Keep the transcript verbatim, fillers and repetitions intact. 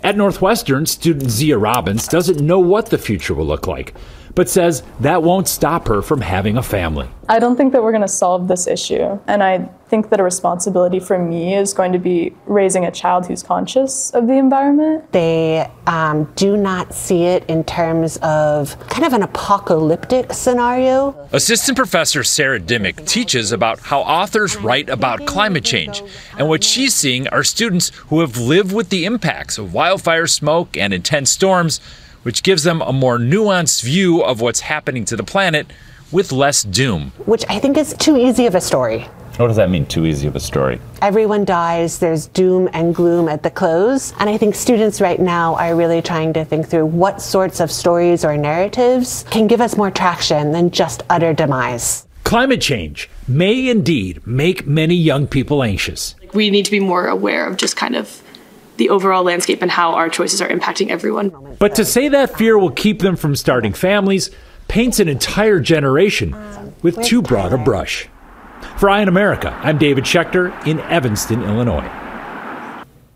At Northwestern, student Zia Robbins doesn't know what the future will look like, but says that won't stop her from having a family. I don't think that we're going to solve this issue, and I think that a responsibility for me is going to be raising a child who's conscious of the environment. They um, do not see it in terms of kind of an apocalyptic scenario. Assistant Professor Sarah Dimmick teaches about how authors write about climate change, and what she's seeing are students who have lived with the impacts of wildfire smoke and intense storms, which gives them a more nuanced view of what's happening to the planet with less doom. Which I think is too easy of a story. What does that mean, too easy of a story? Everyone dies, there's doom and gloom at the close. And I think students right now are really trying to think through what sorts of stories or narratives can give us more traction than just utter demise. Climate change may indeed make many young people anxious. We need to be more aware of just kind of the overall landscape and how our choices are impacting everyone. But to say that fear will keep them from starting families paints an entire generation with too broad a brush. For Eye on America, I'm David Schechter in Evanston, Illinois.